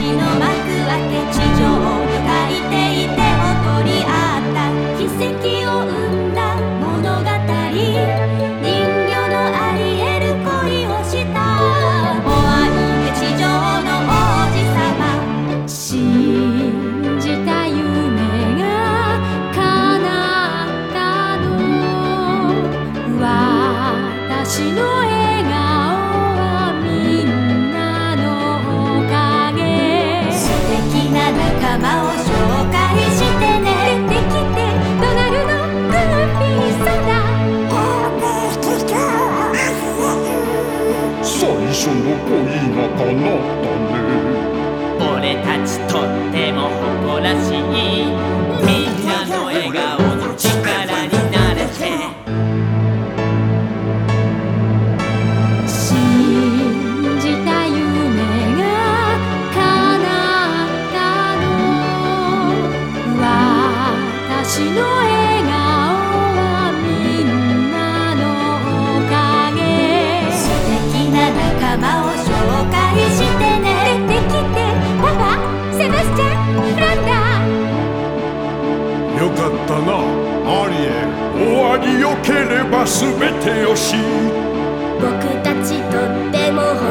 の幕開け地上の海底手を取り合った奇跡を生んだ物語人魚のありえる恋をしたお相手地上の王子様信じた夢が叶ったの私の笑顔はみんなのおかげ素敵な仲間を紹介してね出てきてドナルド・グーフィーさだ最初の恋が叶ったね俺たちとっても誇らしいみんなの笑顔の力になれて信じた夢が叶ったの私の笑顔はみんなのおかげ素敵な仲間を紹介してね出てきてパパセバスチャン・フランダよかったなアリエル終わりよければ全てよし僕たちとっても